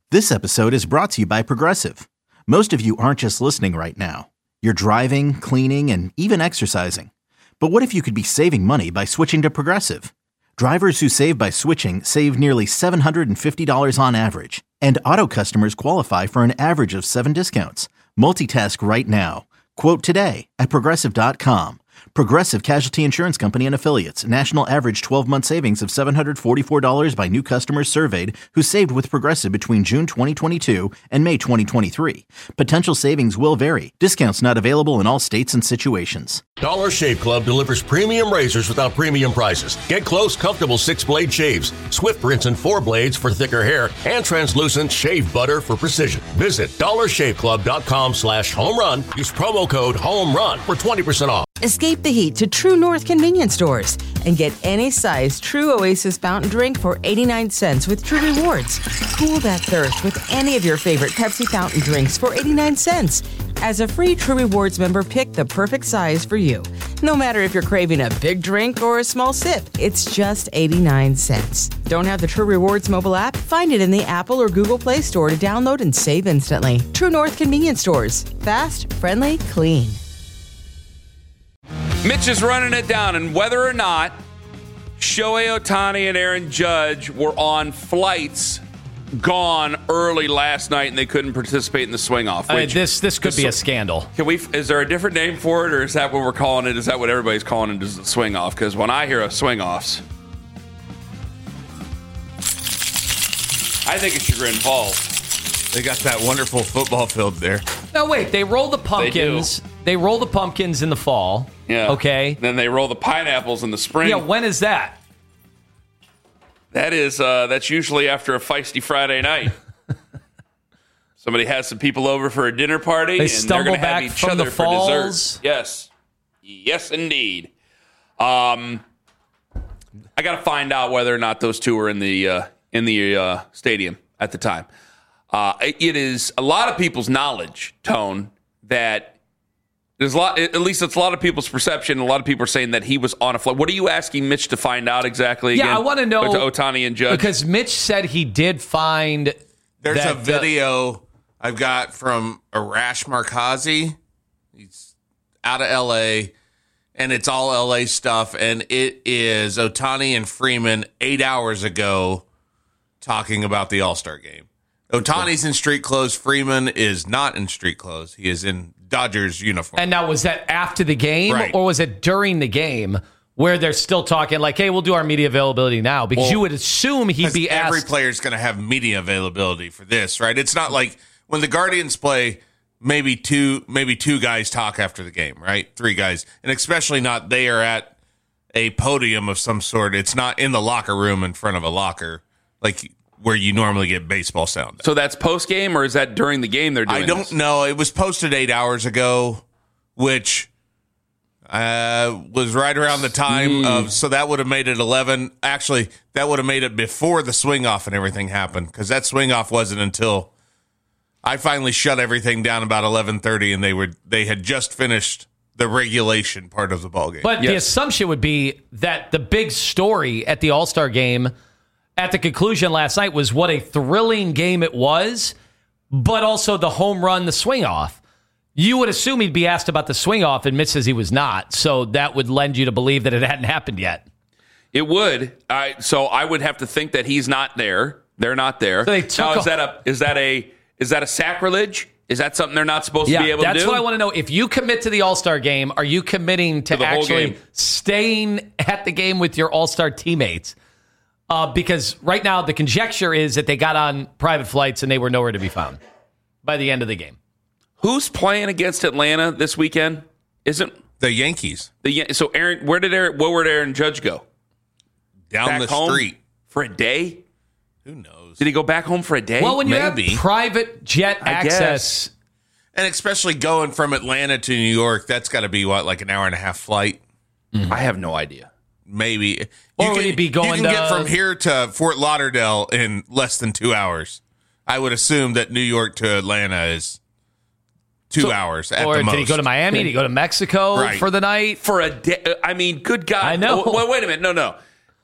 This episode is brought to you by Progressive. Most of you aren't just listening right now. You're driving, cleaning, and even exercising. But what if you could be saving money by switching to Progressive? Drivers who save by switching save nearly $750 on average. And auto customers qualify for an average of 7 discounts. Multitask right now. Quote today at Progressive.com. Progressive Casualty Insurance Company and Affiliates. National average 12-month savings of $744 by new customers surveyed who saved with Progressive between June 2022 and May 2023. Potential savings will vary. Discounts not available in all states and situations. Dollar Shave Club delivers premium razors without premium prices. Get close, comfortable 6-blade shaves, swift rinse and 4 blades for thicker hair, and translucent shave butter for precision. Visit dollarshaveclub.com/home-run. Use promo code HOME-RUN for 20% off. Escape the heat to True North convenience stores and get any size True Oasis fountain drink for 89 cents with True Rewards. Cool that thirst with any of your favorite Pepsi fountain drinks for 89 cents. As a free True Rewards member, pick the perfect size for you. No matter if you're craving a big drink or a small sip, it's just 89 cents. Don't have the True Rewards mobile app? Find it in the Apple or Google Play Store to download and save instantly. True North convenience stores. Fast, friendly, clean. Mitch is running it down, and whether or not Shohei Ohtani and Aaron Judge were on flights gone early last night and they couldn't participate in the swing-off. This could be a scandal. Is there a different name for it, or is that what we're calling it? Is that what everybody's calling it, is a swing-off? Because when I hear of swing-offs, I think it's Chagrin Falls. They got that wonderful football field there. No, wait. They roll the pumpkins. They roll the pumpkins in the fall. Yeah. Okay. Then they roll the pineapples in the spring. Yeah. When is that? That's usually after a feisty Friday night. Somebody has some people over for a dinner party, and they're going to have each other for dessert. Yes, indeed. I got to find out whether or not those two were in the stadium at the time. It is a lot of people's knowledge, Tone, that there's at least it's a lot of people's perception. A lot of people are saying that he was on a flight. What are you asking Mitch to find out exactly? Yeah, again? I want to know. To Ohtani and Judge. Because Mitch said he did find. There's a video I've got from Arash Markazi. He's out of L.A., and it's all L.A. stuff, and it is Ohtani and Freeman 8 hours ago talking about the All-Star game. Ohtani's in street clothes. Freeman is not in street clothes. He is in Dodgers uniform. And now, was that after the game, right, or was it during the game where they're still talking like, hey, we'll do our media availability now? Because you would assume he'd be asked. Every player's going to have media availability for this, right? It's not like when the Guardians play, maybe two guys talk after the game, right? 3 guys. And especially not they are at a podium of some sort. It's not in the locker room in front of a locker like where you normally get baseball sound. So that's post game, or is that during the game they're doing I don't know. It was posted 8 hours ago, which was right around the time of, so that would have made it 11. Actually, that would have made it before the swing off and everything happened, because that swing off wasn't until I finally shut everything down about 11:30, and they had just finished the regulation part of the ball game. But the assumption would be that the big story at the All-Star game at the conclusion last night was what a thrilling game it was, but also the home run, the swing off. You would assume he'd be asked about the swing off, and Mitch says he was not. So that would lend you to believe that it hadn't happened yet. It would. So I would have to think that he's not there. They're not there. So is that a sacrilege? Is that something they're not supposed to be able to do? That's what I want to know. If you commit to the All-Star game, are you committing to actually staying at the game with your All-Star teammates? Because right now the conjecture is that they got on private flights and they were nowhere to be found by the end of the game. Who's playing against Atlanta this weekend? Isn't the Yankees? So Aaron, where would Aaron Judge go? Down the street for a day? Who knows? Did he go back home for a day? Well, when you have private jet access, and especially going from Atlanta to New York, that's got to be like an hour and a half flight. Mm-hmm. I have no idea. Maybe. Or would he be going you can get from here to Fort Lauderdale in less than 2 hours. I would assume that New York to Atlanta is 2 hours at the most. Or did he go to Miami? Did he go to Mexico for the night? For a day? I mean, good God. I know. Wait a minute. No.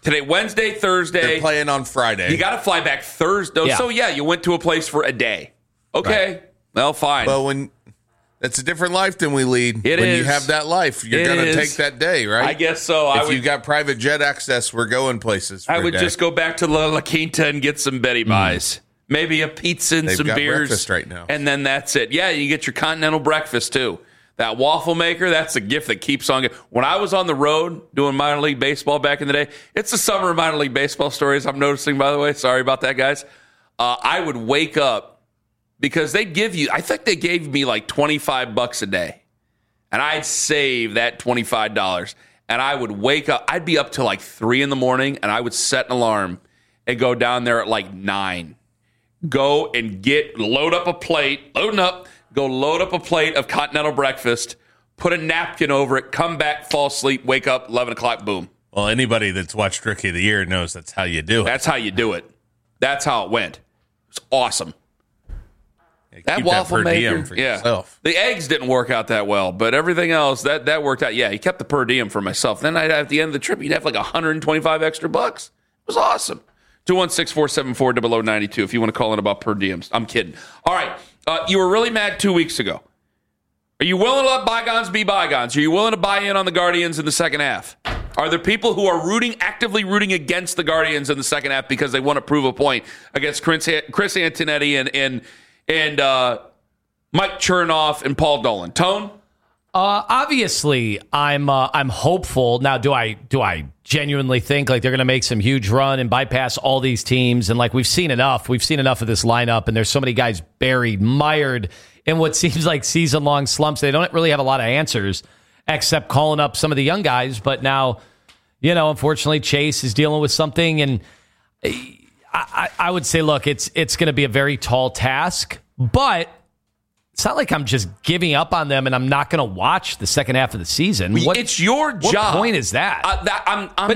Today, Wednesday, Thursday. They're playing on Friday. You got to fly back Thursday. Yeah. So, you went to a place for a day. Okay. Right. Well, fine. But it's a different life than we lead. When you have that life, you're going to take that day, right? I guess so. If you got private jet access, we're going places. I would just go back to La Quinta and get some Betty Buys. Maybe a pizza and some beers. Breakfast right now. And then that's it. Yeah, you get your continental breakfast, too. That waffle maker, that's a gift that keeps on giving. When I was on the road doing minor league baseball back in the day, it's the summer of minor league baseball stories I'm noticing, by the way. Sorry about that, guys. I would wake up because they give you, I think they gave me like $25 a day. And I'd save that $25. And I would wake up, I'd be up till like 3 in the morning, and I would set an alarm and go down there at like 9. Go and load up a plate of continental breakfast, put a napkin over it, come back, fall asleep, wake up, 11 o'clock, boom. Well, anybody that's watched Rookie of the Year knows that's how you do it. That's how you do it. That's how it went. It's awesome. That waffle maker for yourself. The eggs didn't work out that well, but everything else, that worked out. Yeah, he kept the per diem for myself. Then at the end of the trip, you'd have like $125 extra bucks. It was awesome. 216-474-0092 if you want to call in about per diems. I'm kidding. All right. You were really mad 2 weeks ago. Are you willing to let bygones be bygones? Are you willing to buy in on the Guardians in the second half? Are there people who are actively rooting against the Guardians in the second half because they want to prove a point against Chris Antonetti and Mike Chernoff and Paul Dolan? Tone? Obviously, I'm hopeful. Now, do I genuinely think like they're going to make some huge run and bypass all these teams? And like we've seen enough of this lineup, and there's so many guys buried, mired in what seems like season-long slumps. They don't really have a lot of answers except calling up some of the young guys. But now, unfortunately, Chase is dealing with something, and I would say, look, it's going to be a very tall task, but it's not like I'm just giving up on them and I'm not going to watch the second half of the season. It's your job. What point is that? But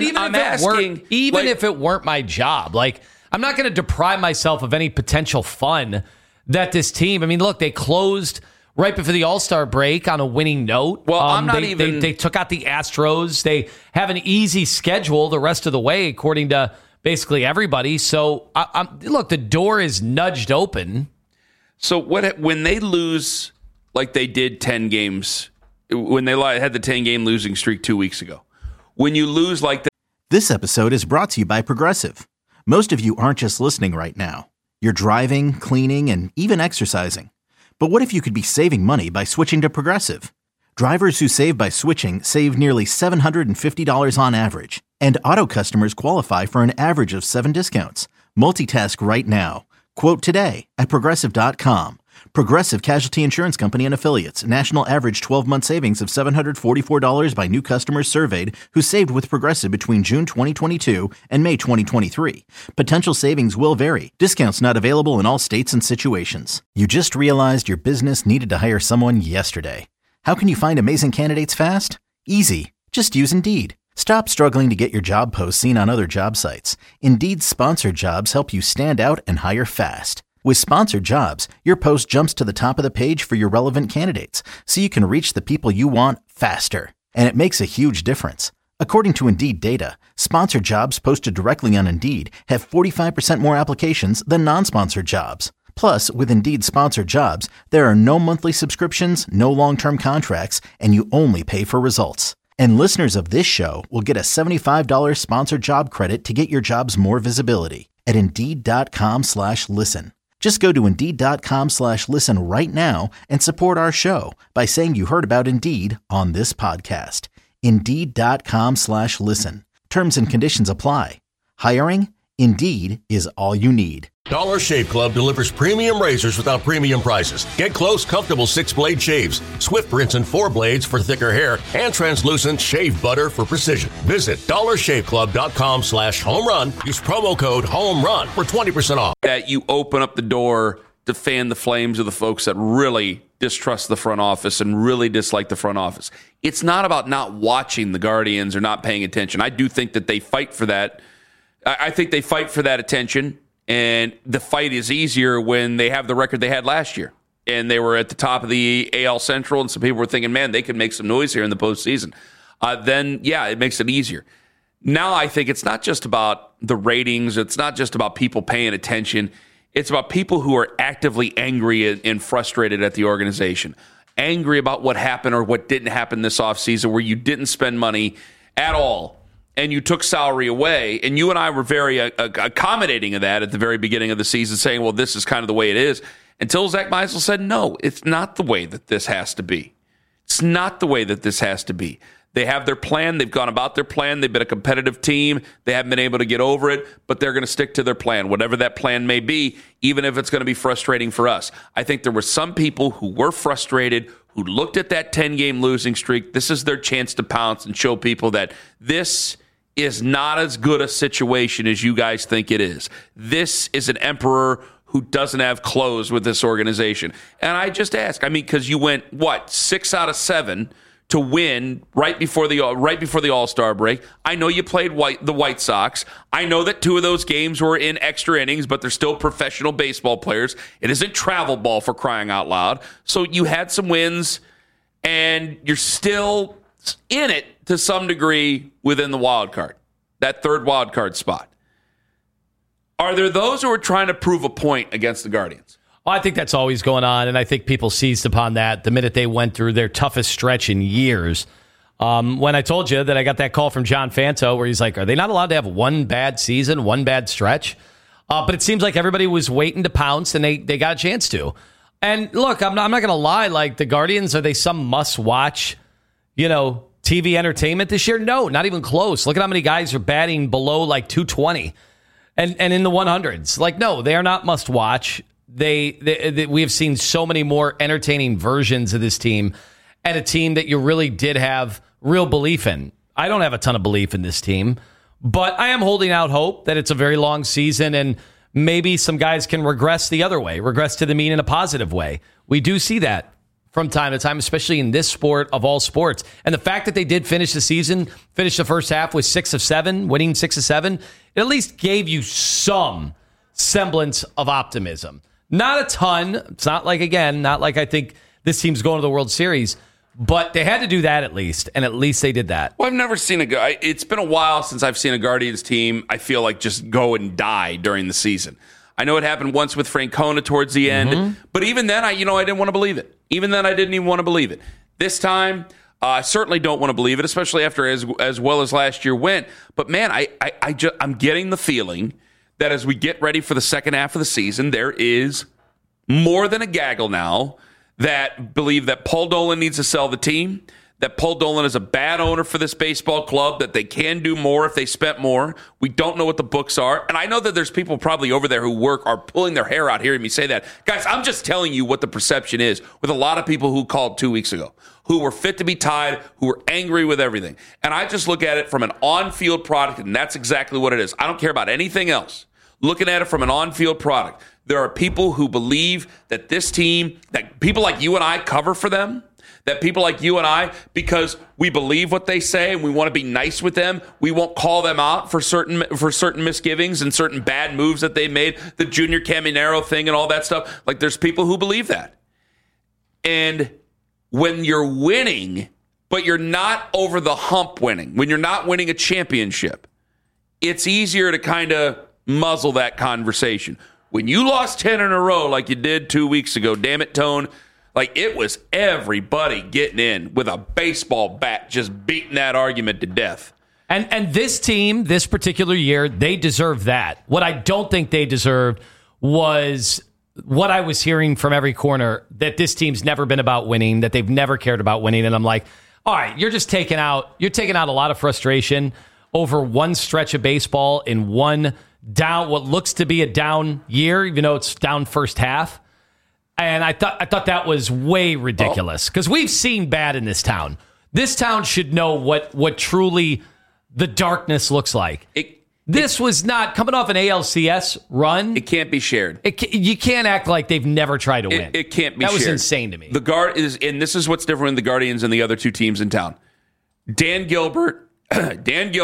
even if it weren't my job, like I'm not going to deprive myself of any potential fun that this team. I mean, look, they closed right before the All-Star break on a winning note. Well, They took out the Astros. They have an easy schedule the rest of the way, according to basically everybody. So, look, the door is nudged open. So when they lose like they did 10 games, when they had the 10-game losing streak 2 weeks ago, when you lose like that. This episode is brought to you by Progressive. Most of you aren't just listening right now. You're driving, cleaning, and even exercising. But what if you could be saving money by switching to Progressive? Drivers who save by switching save nearly $750 on average. And auto customers qualify for an average of 7 discounts. Multitask right now. Quote today at Progressive.com. Progressive Casualty Insurance Company and Affiliates. National average 12-month savings of $744 by new customers surveyed who saved with Progressive between June 2022 and May 2023. Potential savings will vary. Discounts not available in all states and situations. You just realized your business needed to hire someone yesterday. How can you find amazing candidates fast? Easy. Just use Indeed. Stop struggling to get your job posts seen on other job sites. Indeed's sponsored jobs help you stand out and hire fast. With sponsored jobs, your post jumps to the top of the page for your relevant candidates, so you can reach the people you want faster. And it makes a huge difference. According to Indeed data, sponsored jobs posted directly on Indeed have 45% more applications than non-sponsored jobs. Plus, with Indeed sponsored jobs, there are no monthly subscriptions, no long-term contracts, and you only pay for results. And listeners of this show will get a $75 sponsored job credit to get your jobs more visibility at Indeed.com/listen. Just go to Indeed.com/listen right now and support our show by saying you heard about Indeed on this podcast. Indeed.com/listen. Terms and conditions apply. Hiring? Indeed is all you need. Dollar Shave Club delivers premium razors without premium prices. Get close, comfortable 6-blade shaves, Swift rinse and 4 blades for thicker hair, and translucent shave butter for precision. Visit dollarshaveclub.com/home run. Use promo code HOMERUN for 20% off. That you open up the door to fan the flames of the folks that really distrust the front office and really dislike the front office. It's not about not watching the Guardians or not paying attention. I do think that they fight for that. I think they fight for that attention, and the fight is easier when they have the record they had last year. And they were at the top of the AL Central, and some people were thinking, man, they could make some noise here in the postseason. Then, yeah, it makes it easier. Now I think it's not just about the ratings. It's not just about people paying attention. It's about people who are actively angry and frustrated at the organization, angry about what happened or what didn't happen this offseason, where you didn't spend money at all and you took salary away. And you and I were very accommodating of that at the very beginning of the season, saying, well, this is kind of the way it is, until Zach Meisel said, no, it's not the way that this has to be. It's not the way that this has to be. They have their plan. They've gone about their plan. They've been a competitive team. They haven't been able to get over it, but they're going to stick to their plan, whatever that plan may be, even if it's going to be frustrating for us. I think there were some people who were frustrated, who looked at that 10-game losing streak. This is their chance to pounce and show people that this is not as good a situation as you guys think it is. This is an emperor who doesn't have clothes with this organization. And I just ask, because you went, 6 out of 7 to win right before the All-Star break. I know you played the White Sox. I know that 2 of those games were in extra innings, but they're still professional baseball players. It isn't travel ball, for crying out loud. So you had some wins, and you're still in it to some degree within the wild card, that third wild card spot. Are there those who are trying to prove a point against the Guardians? Well, I think that's always going on, and I think people seized upon that the minute they went through their toughest stretch in years. When I told you that I got that call from John Fanto where he's like, are they not allowed to have one bad season, one bad stretch? But it seems like everybody was waiting to pounce, and they got a chance to. And look, I'm not going to lie, like the Guardians, are they some must-watch, TV entertainment this year? No, not even close. Look at how many guys are batting below like 220 and in the 100s. Like, no, they are not must-watch. We have seen so many more entertaining versions of this team, and a team that you really did have real belief in. I don't have a ton of belief in this team, but I am holding out hope that it's a very long season, and maybe some guys can regress the other way, regress to the mean in a positive way. We do see that from time to time, especially in this sport of all sports. And the fact that they did finish the first half with 6 of 7, winning 6 of 7, it at least gave you some semblance of optimism. Not a ton. It's not like I think this team's going to the World Series, but they had to do that at least, and at least they did that. Well, I've never seen it's been a while since I've seen a Guardians team, I feel like, just go and die during the season. I know it happened once with Francona towards the end, but even then, I didn't want to believe it. Even then, I didn't even want to believe it. This time, I certainly don't want to believe it, especially after as well as last year went. But man, I'm getting the feeling that as we get ready for the second half of the season, there is more than a gaggle now that believe that Paul Dolan needs to sell the team, that Paul Dolan is a bad owner for this baseball club, that they can do more if they spent more. We don't know what the books are. And I know that there's people probably over there who are pulling their hair out hearing me say that. Guys, I'm just telling you what the perception is with a lot of people who called 2 weeks ago, who were fit to be tied, who were angry with everything. And I just look at it from an on-field product, and that's exactly what it is. I don't care about anything else. Looking at it from an on-field product, there are people who believe that this team, that people like you and I cover for them, that people like you and I, because we believe what they say and we want to be nice with them, we won't call them out for certain misgivings and certain bad moves that they made, the Junior Caminero thing and all that stuff. Like, there's people who believe that. And when you're winning, but you're not over the hump winning, when you're not winning a championship, it's easier to kind of muzzle that conversation. When you lost 10 in a row like you did 2 weeks ago, damn it, Tone, like it was everybody getting in with a baseball bat, just beating that argument to death. And this team, this particular year, they deserve that. What I don't think they deserved was what I was hearing from every corner, that this team's never been about winning, that they've never cared about winning. And I'm like, all right, you're taking out a lot of frustration over one stretch of baseball in one down, what looks to be a down year, even though it's down first half. And I thought that was way ridiculous, because we've seen bad in this town. This town should know what truly the darkness looks like. This was not coming off an ALCS run. It can't be shared. You can't act like they've never tried to win. It can't be shared. That was insane to me. And this is what's different in the Guardians and the other two teams in town. Dan Gilbert, and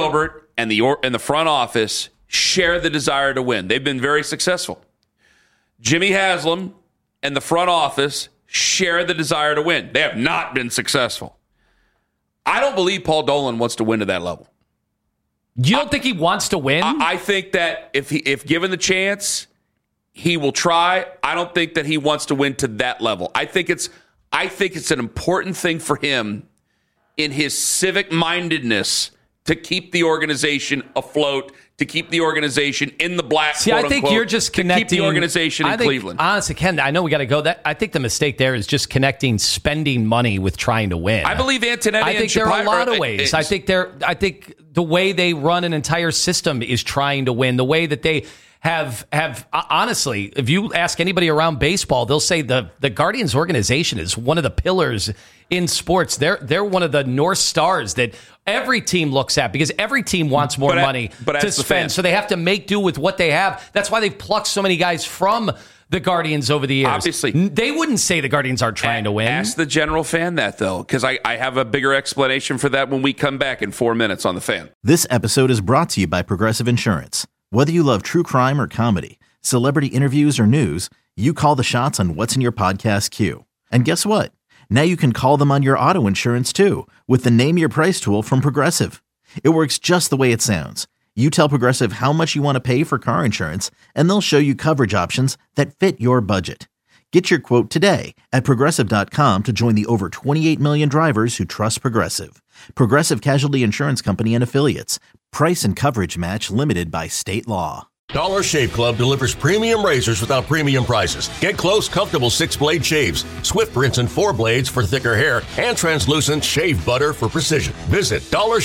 the front office share the desire to win. They've been very successful. Jimmy Haslam and the front office share the desire to win. They have not been successful. I don't believe Paul Dolan wants to win to that level. You don't think he wants to win? I think that if given the chance, he will try. I don't think that he wants to win to that level. I think it's an important thing for him in his civic mindedness to keep the organization afloat, to keep the organization in the black. See, I think you're just connecting to keep the organization in Cleveland. Honestly, Ken, I know we got to go. I think the mistake there is just connecting spending money with trying to win. I believe Antonetti. I think there are a lot of ways. I think the way they run an entire system is trying to win. The way that they have honestly, if you ask anybody around baseball, they'll say the Guardians organization is one of the pillars in sports. They're one of the North Stars that every team looks at because every team wants more money to spend. So they have to make do with what they have. That's why they've plucked so many guys from the Guardians over the years. Obviously. They wouldn't say the Guardians aren't trying to win. Ask the general fan that, though, because I have a bigger explanation for that when we come back in 4 minutes on The Fan. This episode is brought to you by Progressive Insurance. Whether you love true crime or comedy, celebrity interviews or news, you call the shots on what's in your podcast queue. And guess what? Now you can call them on your auto insurance too with the Name Your Price tool from Progressive. It works just the way it sounds. You tell Progressive how much you want to pay for car insurance, and they'll show you coverage options that fit your budget. Get your quote today at Progressive.com to join the over 28 million drivers who trust Progressive. Progressive Casualty Insurance Company and Affiliates. Price and coverage match limited by state law. Dollar Shave Club delivers premium razors without premium prices. Get close, comfortable 6-blade shaves, Swift rinse and 4 blades for thicker hair, and translucent shave butter for precision. Visit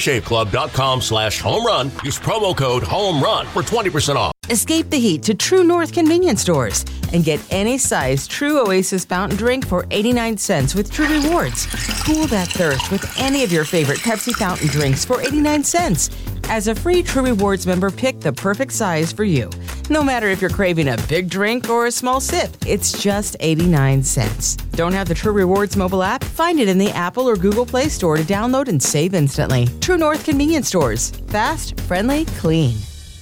dollarshaveclub.com/homerun. Use promo code HOMERUN for 20% off. Escape the heat to True North convenience stores and get any size True Oasis fountain drink for 89 cents with True Rewards. Cool that thirst with any of your favorite Pepsi fountain drinks for 89 cents. As a free True Rewards member, pick the perfect size for you. No matter if you're craving a big drink or a small sip, it's just 89 cents. Don't have the True Rewards mobile app? Find it in the Apple or Google Play Store to download and save instantly. True North convenience stores. Fast, friendly, clean.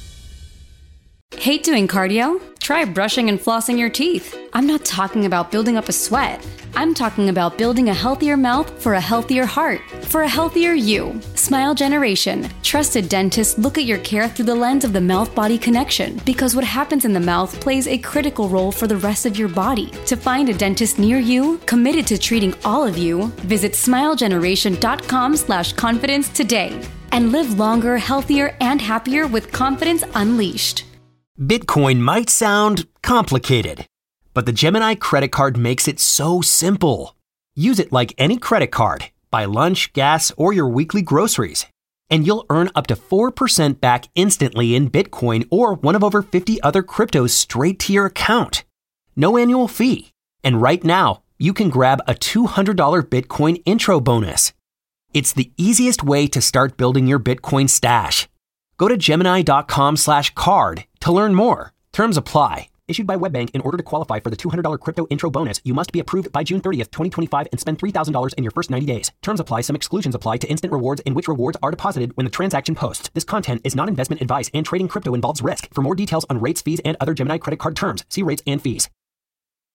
Hate doing cardio? Try brushing and flossing your teeth. I'm not talking about building up a sweat. I'm talking about building a healthier mouth for a healthier heart, for a healthier you. Smile Generation. Trusted dentists look at your care through the lens of the mouth-body connection because what happens in the mouth plays a critical role for the rest of your body. To find a dentist near you, committed to treating all of you, visit smilegeneration.com/confidence today and live longer, healthier, and happier with confidence unleashed. Bitcoin might sound complicated, but the Gemini credit card makes it so simple. Use it like any credit card. Buy lunch, gas, or your weekly groceries, and you'll earn up to 4% back instantly in Bitcoin or one of over 50 other cryptos straight to your account. No annual fee. And right now, you can grab a $200 Bitcoin intro bonus. It's the easiest way to start building your Bitcoin stash. Go to Gemini.com/card to learn more. Terms apply. Issued by WebBank. In order to qualify for the $200 crypto intro bonus, you must be approved by June 30th, 2025 and spend $3,000 in your first 90 days. Terms apply. Some exclusions apply to instant rewards in which rewards are deposited when the transaction posts. This content is not investment advice and trading crypto involves risk. For more details on rates, fees, and other Gemini credit card terms, see rates and fees.